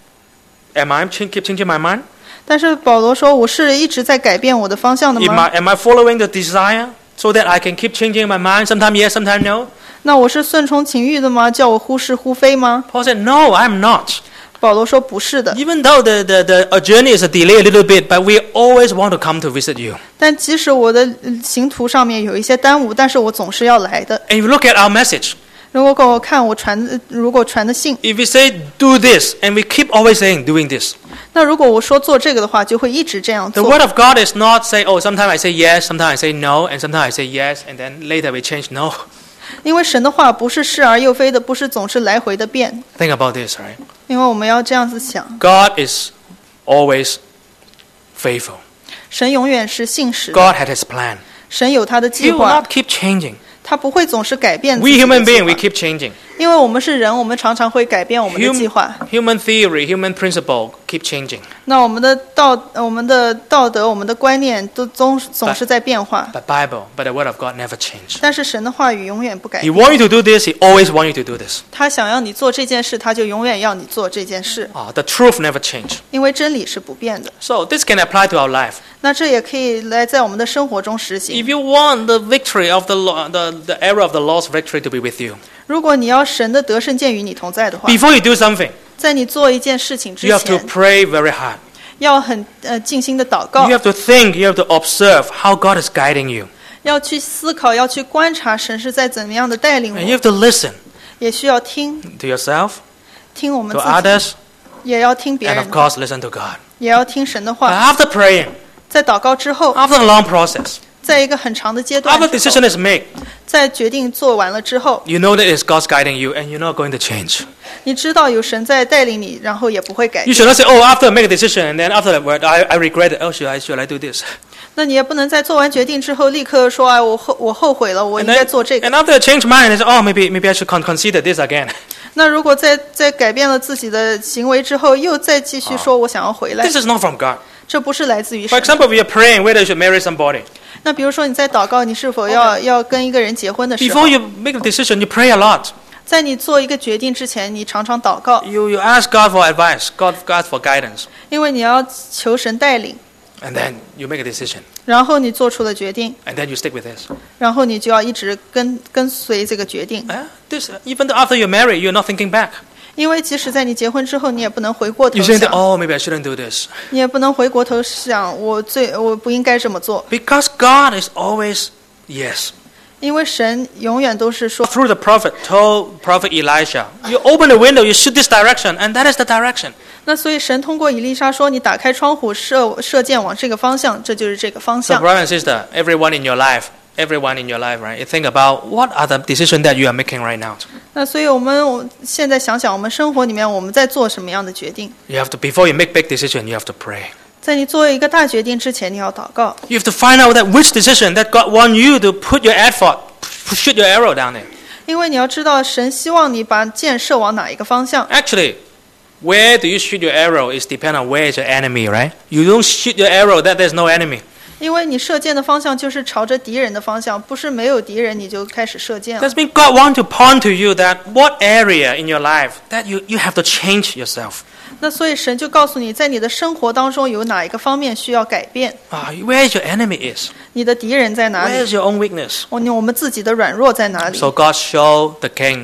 am I keep changing my mind? 但是保罗说，我是一直在改变我的方向的吗？ Am I following the desire so that I can keep changing my mind? Sometimes yes, sometimes no. 那我是顺从情欲的吗？叫我忽是忽非吗？ Paul said, no, I'm not. 保罗说不是的。 Even though the journey is a delay a little bit, but we always want to come to visit you. 但即使我的行途上面有一些耽误，但是我总是要来的。 And if you look at our message, 如果我看如果传的信， if we say do this, and we keep always saying doing this, 那如果我说做这个的话，就会一直这样 the 做。 word of God is not say, oh, sometimes I say yes, sometimes I say no, and sometimes I say yes, and then later we change no. 因为神的话不是是而又非的，不是总是来回的变。 Think about this, right? 因为我们要这样子想， God is always faithful. 神永远是信实的， God had His plan. 神有他的 He 计 will 划 not，keep changing. 他不会总是改变自 We 己的 human 计 beings, 划 we keep changing. 因为我们是人，我们常常会改变我们的计划。 Human theory, human principle keep changing. 那我们的道德、我们的观念都总是在变化， But the word of God never changes. 但是神的话语永远不改 He 变。 wants you to do this, He always wants you to do this. 他想要你做这件事，他就永远要你做这件事， The truth never changes. 因为真理是不变的。 So this can apply to our life. 那这也可以来在我们的生活中实行。 If you want the victory of the era of the Lord's victory to be with you, 如果你要神的得胜剑与你同在的话， before you do something, 在你做一件事情之 you have to 前， pray very hard. 要很尽心的祷告 You，have to think, you have to observe how God is guiding you. 要去思考，要去观察神是在怎么样的带领 And you 我， have to listen 也需要听 to yourself, 听我们 to 自己， others, 也要听别 and 人 of 的， course listen to God. 也要听神的 But 话。 after praying, 在祷告之后， after a long process, 在一个很长的阶段 after 之后， decision is made, 在决定做完了之后， you know that it's God's guiding you and you're not going to change. 你知道有神在带领你，然后也不会改 You 变。 should not say, oh, after I make a decision and then after that word, I regret it. Oh, should I do this? 那你也不能在做完决定之后立刻说，哎，我后悔了，我 And 应该做这 and 个。 after I change mind, I say, oh, maybe I should consider this again. 那如果在改变了自己的行为之后，又再继续说我想要回来， This is not from God. 这不是来自于 For 神。 example, we are praying whether you should marry somebody. 那比如说你在祷告，你是否要跟一个人结婚的时候 Before，you make a decision, you pray a lot. 在你做一个决定之前，你常常祷告， You ask God for advice, God for guidance, 因为你要求神带领， and then you make a decision, 然后你做出了决定， and then you stick with this. 然后你就要一直跟随这个决定。 Even though after you're married, you're not thinking back. 因为即使在你结婚之后，你也不能回过头 You say, 想， oh, maybe I shouldn't do this. 你也不能回过头想我不应该这么做， Because God is always yes. 因为神永远都是说， Through the prophet, told prophet Elisha, you open the window, you shoot this direction, and that is the direction. 那所以神通过以利沙说，你打开窗户射箭往这个方向，这就是这个方 So, 向。 brother and sister, everyone in your life, right? You think about what are the decisions that you are making right now. 那所以我现在想想，我们生活里面我们在做什么样的决定？ You have to, before you make big decision, you have to pray. 在你做一个大决定之前，你要祷告， You have to find out that which decision that God wants you to put your effort, shoot your arrow down there. 因为你要知道神希望你把箭射往哪一个方向。 Actually, where do you shoot your arrow is depend on where is your enemy, right? You don't shoot your arrow that there's no enemy. 因为你射箭的方向就是朝着敌人的方向，不是没有敌人你就开始射箭了。 That means God wants to point to you that what area in your life that you have to change yourself. 那所以神就告诉你，在你的生活当中有哪一个方面需要改变， Where your enemy is. 你的敌人在哪 Where 里， is your own weakness. 我们自己的软弱在哪里。 So God showed the king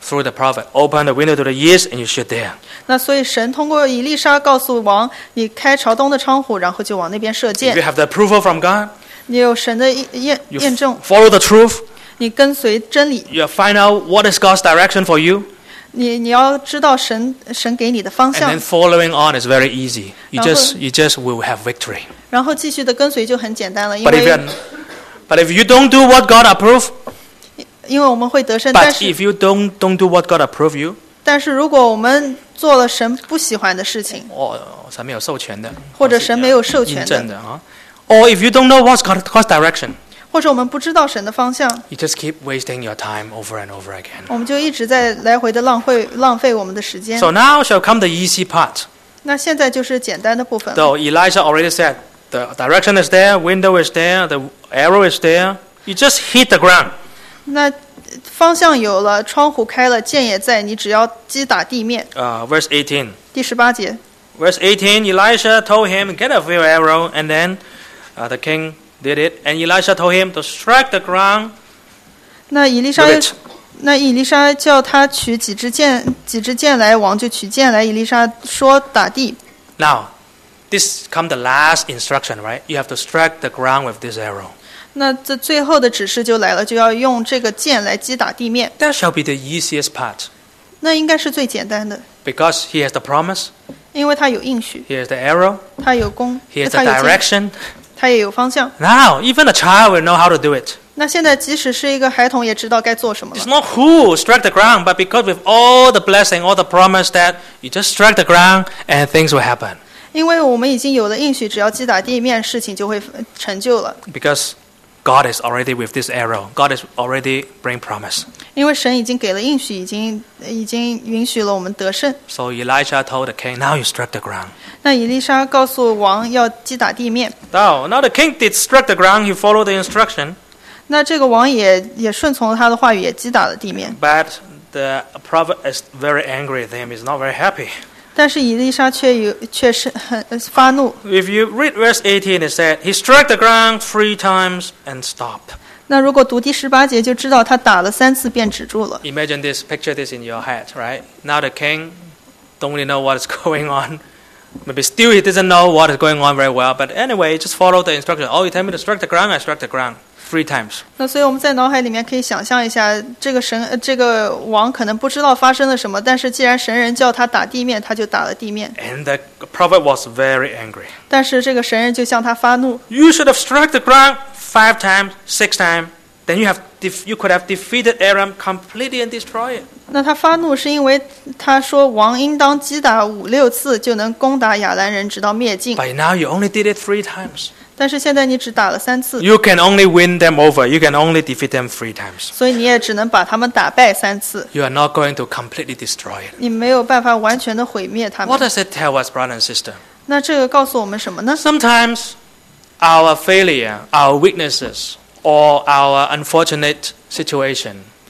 through the prophet, open the window to the east and you shoot there. 那所以神通过以利沙告诉王，你开朝东的窗户，然后就往那边射 If 箭 you。have the approval from God, 你有神的 you 验证， follow the truth, 你跟随真理， you find out what is God's direction for you, 你要知道神给你的方 and 向 then，following on is very easy. You 然后- just will have victory. 然后继续的跟随就很简单了，因 But 为 but if you don't do what God approve, 我们会得胜。 but 但是 if you don't do what God approve you, 如果我们做了神不喜欢的事情， 神没有授权的， 或者神没有授权的， 印证的啊。Or if you don't know what's God's direction, 或者我们不知道神的方向， you just keep wasting your time over and over again. 我们就一直在来回的浪费我们的时间。 So now shall come the easy part. 那现在就是简单的部分了。 Though Elijah already said the direction is there, window is there, the arrow is there. You just hit the ground. 那方向有了，窗户开了，箭也在，你只要击打地面。 Verse 18. 第18节， Verse 18, Elisha told him, get a few arrow, and then the king did it. And Elisha told him to strike the ground 那以利沙 with it. 以利沙叫他取几支箭来，王就取箭来。以利沙说打地。 Now, this come the last instruction, right? You have to strike the ground with this arrow. 那这最后的指示就来了，就要用这个箭来击打地面。 That shall be the easiest part. 那应该是最简单的， Because he has the promise, 因为他有应许， he has the arrow, 他有弓， he has 他 the 有箭， direction. 他也有方向。 Now, even a child will know how to do it. 那现在即使是一个孩童，也知道该做什么 It's 了。 not who strike the ground, but because with all the blessing, all the promise that you just strike the ground and things will happen. 因为我们已经有了应许，只要击打地面，事情就会成就了。 Because God is already with this arrow. God is already bring promise. 因为神已经给了应许，已经允许了我们得胜。 So Elijah told the king, now you strike the ground. 那以利沙告诉王要击打地面， Now the king did strike the ground. He followed the instruction. 那这个王也顺从了他的话语，也击打了地面。 But the prophet is very angry with him. He's not very happy. 但是以利沙却是很发怒。 If you read verse 18, it said, he struck the ground 3 times and stopped. 那如果读第18节，就知道他打了3次便止住了。 Imagine this, picture this in your head, right? Now the king don't really know what is going on. Maybe still he doesn't know what is going on very well. But anyway, just follow the instruction. Oh, you tell me to strike the ground, I struck the ground 3 times. 那所以我们在脑海里面可以想象一下，这个王可能不知道发生了什么，但是既然神人叫他打地面，他就打了地面。 And the prophet was very angry. 但是这个神人就向他发怒， You should have struck the ground 5 times, 6 times. Then you could have defeated Aram completely and destroyed it. 那他发怒是因为他说王应当击打5、6次就能攻打亚兰人，直到灭尽。 But now you only did it 3 times. 但是现在你只打了3次， You can only win them over. You can only defeat them 3 times. 所以你也只能把他们打败3次， You are not going to completely destroy it. 你没有办法完全的毁灭他 What 们。 does it tell us, brother and sister? 那这个告诉我们什么呢？ Sometimes our failure, our weaknesses, or our unfortunate situation,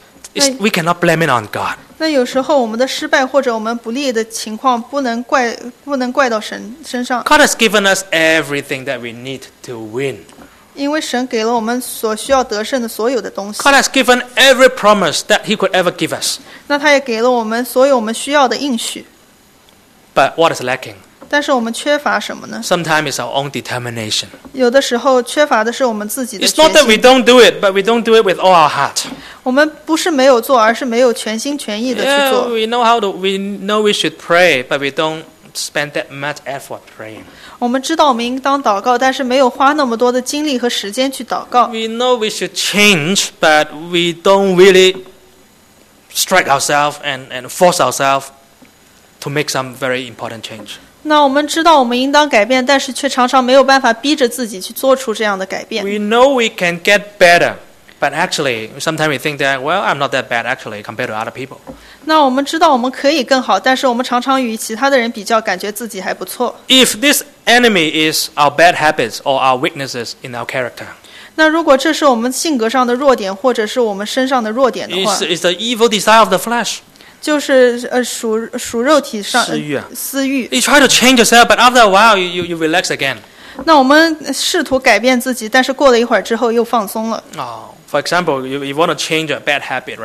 we cannot blame it on God. 那有时候我们的失败或者我们不利的情况，不能怪到神身上， God has given us everything that we need to win. 因为神给了我们所需要得胜的所有的东西。 God has given every promise that He could ever give us. 那他也给了我们所有我们需要的应许， But what is lacking? 但是我们缺乏什么呢？ Sometimes it's our own determination. 有的时候缺乏的是我们自己的 It's 决 not that we 心。 don't do it, but we don't do it with all our heart. 我们不是没有做，而是没有全心全意的去 Yeah, 做。 we know we should pray, but we don't spend that much effort praying. 我们知道我们应当祷告，但是没有花那么多的精力和时间去祷告。 We know we should change, but we don't really strike ourselves and force ourselves to make some very important change. 那我们知道我们应当改变，但是却常常没有办法逼着自己去做出这样的改变。 We know we can get better, but actually, sometimes we think that, well, I'm not that bad actually compared to other people. 那我们知道我们可以更好，但是我们常常与其他的人比较，感觉自己还不错。 If this enemy is our bad habits or our weaknesses in our character, 那如果这是我们性格上的弱点，或者是我们身上的弱点的话， it's the evil desire of the flesh. 就是属肉体上私欲啊私欲。 You try to change yourself, but after a while, you relax again. 那我们试图改变自己，但是过了一会儿之后又放松了。 For example, you want to change a bad habit, right?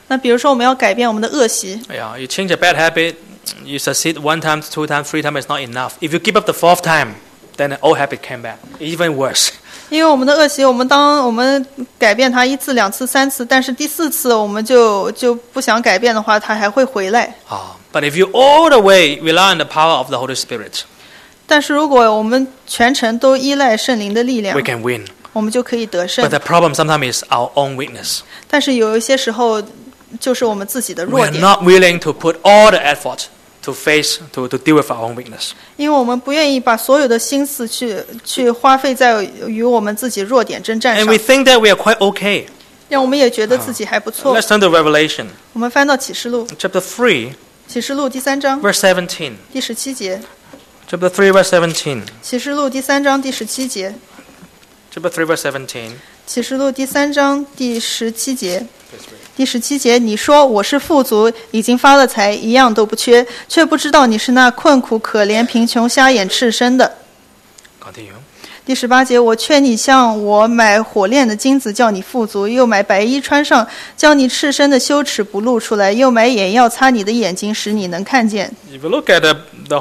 那比如说我们要改变我们的恶习， Yeah, you change a bad habit, you succeed 1 time, 2 times, 3 times is not enough. If you give up the 4th time, then the old habit came back, even worse. 因为我们的恶习，当我们改变它1次、2次、3次，但是第4次我们就不想改变的话，它还会回来。 But if you all the way rely on the power of the Holy Spirit, 但是如果我们全程都依赖圣灵的力量 we，can win. 我们就可以得 But 胜。 the problem sometimes is our own weakness. 但是有一些时候，就是我们自己的 We 弱 are 点， not willing to put all the effort to deal with our own weakness. 因为我们不愿意把所有的心思去花费在与我们自己弱点征战 And 上 we，think that we are quite okay. 让我们也觉得自己还不错 Let's。turn to Revelation 我们翻到启示录， chapter 3, 启示录第3章 verse 17. 第17节， Chapter 3, verse 17. 启示录第3章第17节， Chapter 3, verse 17. 启示录第3章第17节。第17节，你说我是富足，已经发了财，一样都不缺，却不知道你是那困苦、可怜、贫穷、瞎眼、赤身的。 Continue. 第18节，我劝你向我买火炼的金子，叫你富足；又买白衣穿上，叫你赤身的羞耻不露出来；又买眼药擦你的眼睛，使你能看见。 If you look at the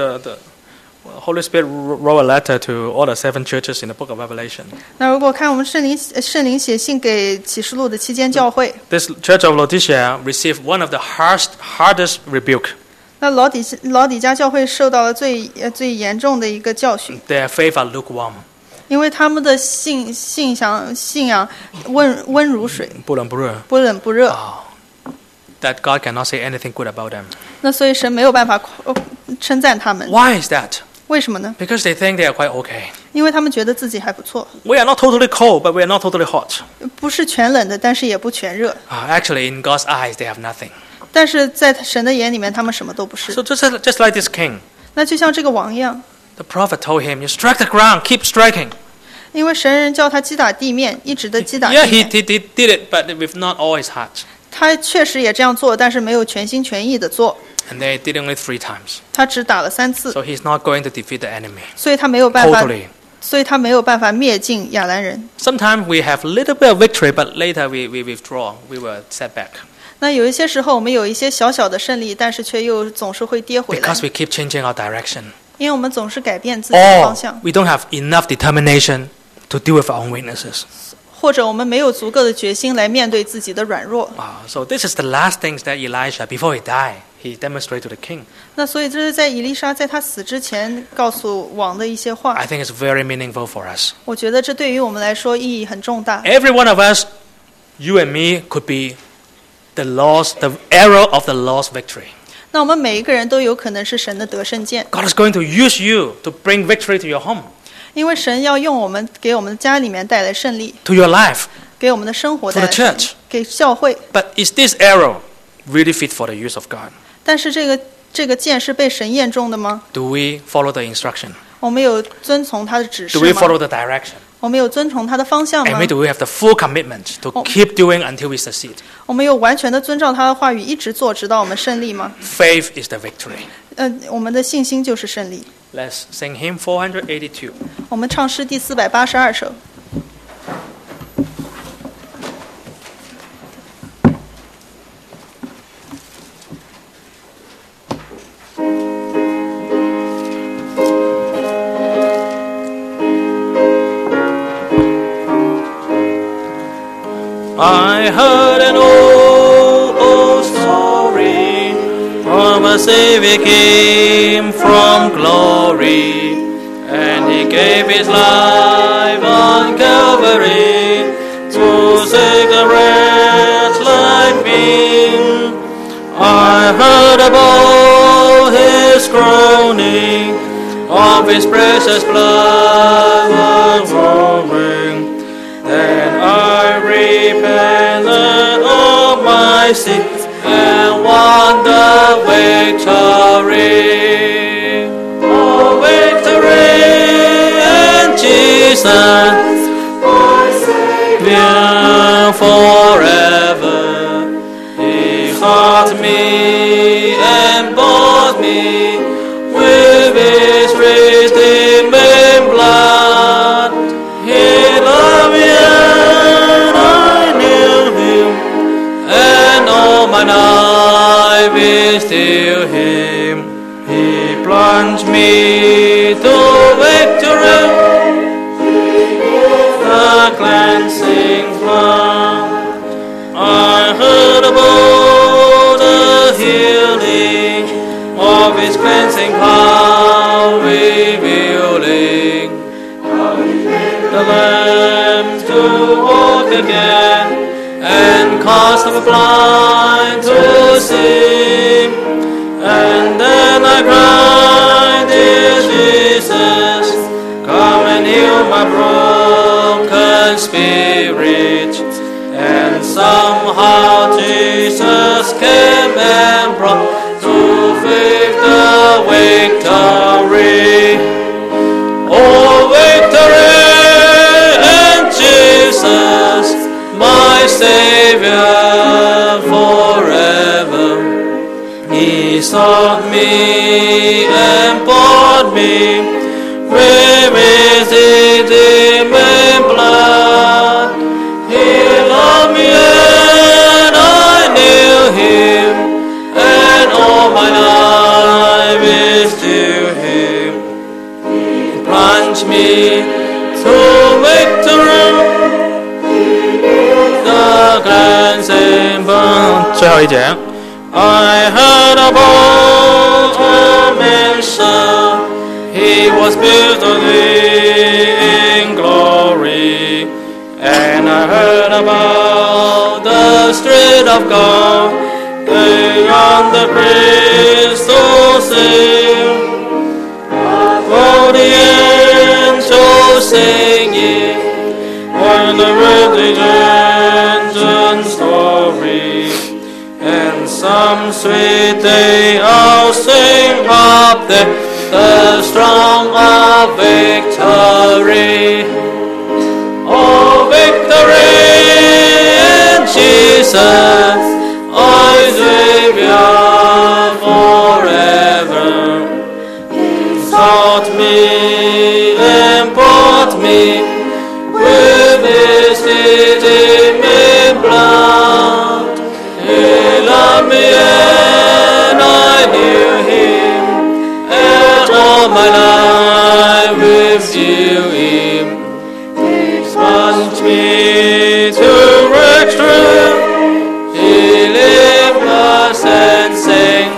Holy Spirit wrote a letter to all the 7 churches in the book of Revelation. 那如果看我们圣灵写信给启示录的7间教会， This church of Laodicea received one of the hardest rebuke. 那老底家教会受到了最严重的一个教训， Their faith are lukewarm. 因为他们的信仰温如水， 不冷不热。 不冷不热。 That God cannot say anything good about them. 那所以神没有办法称赞他们， Why is that? 为什么呢？ Because they think they are quite okay. 因为他们觉得自己还不错， We are not totally cold, but we are not totally hot. 不是全冷的，但是也不全热。 Actually, in God's eyes, they have nothing. 但是在神的眼里面，他们什么都不是。 So just like this king, 那就像这个王一样， the prophet told him, "You strike the ground, keep striking." 因为神人叫他击打地面，一直的击打 Yeah, 地 he 面。 did it, but with not all his heart. 他确实也这样做，但是没有全心全意的做。 And they did only 3 times. 他只打了3次， So he's not going to defeat the enemy. 所以他没有办法 Totally. 所以他没有办法灭尽亚兰人。 Sometimes we have a little bit of victory, but later we withdraw. We were set back. 那有一些时候，我们有一些小小的胜利，但是却又总是会跌回来， Because we keep changing our direction. 因为我们总是改变自己的 Or 方向， we don't have enough determination to deal with our own weaknesses. 或者我们没有足够的决心来面对自己的软弱。 So this is the last things that Elijah, before he died, he demonstrated to the king. 那所以这是在以利沙在他死之前告诉王的一些话， I think it's very meaningful for us. 我觉得这对于我们来说意义很重大。 Every one of us, you and me, could be the arrow of the Lord's victory. 那我们每一个人都有可能是神的得胜剑， God is going to use you to bring victory to your home, 因为神要用我们给我们的家里面带来胜利， to your life, 给我们的生活 to 带 the 来胜利 church. 给教会。 But is this arrow really fit for the use of God? 但是这个剑是被神验中的吗？ Do we follow the instruction? 我们有遵从他的指示 Do we 吗？ follow the direction? 我们有遵从他的方向 And 吗 do we have the full commitment to keep doing until we succeed? 我们有完全的遵照他的话语一直做，直到我们胜利吗？ Faith is the victory. 我们的信心就是胜利。 Let's sing hymn 482. 我们唱诗第482首。 I heard an old story of a Savior came from glory, and he gave his life on Calvary to save the wretch like me. I heard about his groaning, of his precious blood flowing. Then I repented of my sins and won the victory. Oh, victory in Jesus, my Savior forever. He sought me and bought me with his redeeming blood. He loved me and I knew him, and is due him. He plunged me to victory, the cleansing flood. I heard about the healing of his cleansing power, revealing the Lamb to walk again and cause the blind to see. And then I cried, dear Jesus, come and heal my broken spirit. And somehow Jesus came and brought to faith the victory. Oh, victory in Jesus, my Savior forever. He sought me and bought me with his redeeming blood. He loved me and I knew him, and all my life is to him. He plunged me to victory, the cleansing blood. 最后一节。I heard about a mansion, he was built on me in glory. And I heard about the street of God, beyond the crystal sea. For the angels singing, when the redemption story. And some sweet day I'll sing up there, the strong of victory. Oh, victory in Jesus, our Savior forever. He sought me and bought me with his redeeming blood. He loved me and I knew him, and all my life with him. He plunged me to victory, healing us and sang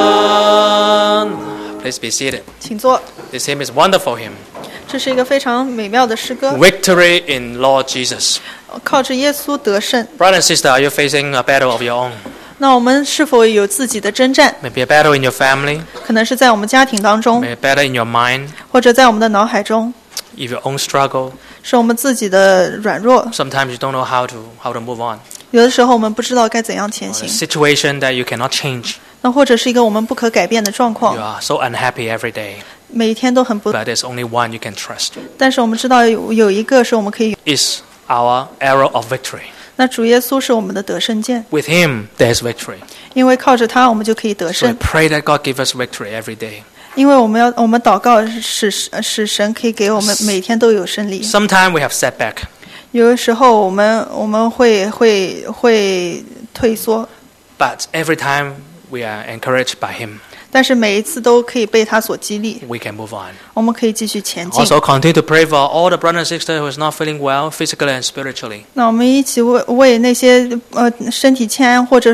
fun. Please be seated. 请坐。 This hymn is wonderful hymn. 这是一个非常美妙的诗歌。 Victory in Lord Jesus. 靠着耶稣得胜。 Brother and sister, are you facing a battle of your own? 那我们是否有自己的征战？ Maybe a battle in your family, 可能是在我们家庭当中， maybe a battle in your mind, 或者在我们的脑海中， if your own struggle. 是我们自己的软弱。 Sometimes you don't know how to move on. 有的时候我们不知道该怎样前 Or a 行。 situation that you cannot change. 那或者是一个我们不可改变的状 You 况， are so unhappy every day. 每一天都很不。 But there's only one you can trust. 但是我们知道有一个是我们可以， It's our arrow of victory. 那主耶稣是我们的得胜剑， With him, there's victory. 因为靠着他我们就可以得 So we 胜。 pray that God give us victory every day. 因为我们祷告使神可以给我们每天都有胜利。 Sometimes we have setback. 有的时候我们会退缩， But every time we are encouraged by him, 但是每一次都可以被他所激励， we can move on. 我们可以继续前进。 Also continue to pray for all the brothers and sisters who is not feeling well physically and spiritually. 那我们一起为那些身体欠安或者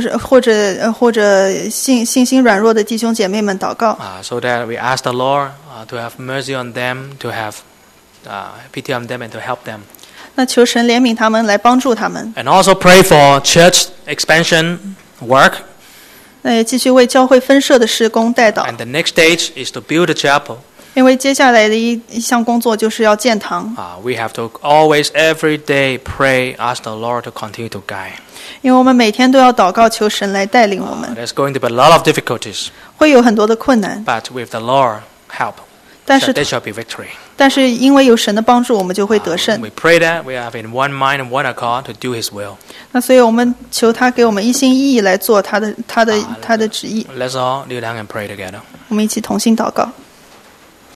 信心软弱的弟兄姐妹们祷告， So that we ask the Lord to have mercy on them, to have pity on them and to help them. 那求神怜悯他们，来帮助他们。 And also pray for church expansion work. 那也继续为教会分社的事工代祷， And the next stage is to build a chapel. 因为接下来的一项工作就是要建堂。 We have to always, every day, pray, ask the Lord to continue to guide. 因为我们每天都要祷告，求神来带领我们， There's going to be a lot of difficulties, 会有很多的困难， but with the Lord help, 但是 there shall be victory. 因为有神的帮助，我们就会得胜。 We pray that we have in one mind and one accord to do His will. 那所以我们求他给我们一心一意来做他的旨意。 Let's all kneel down and pray together. 我们一起同心祷告。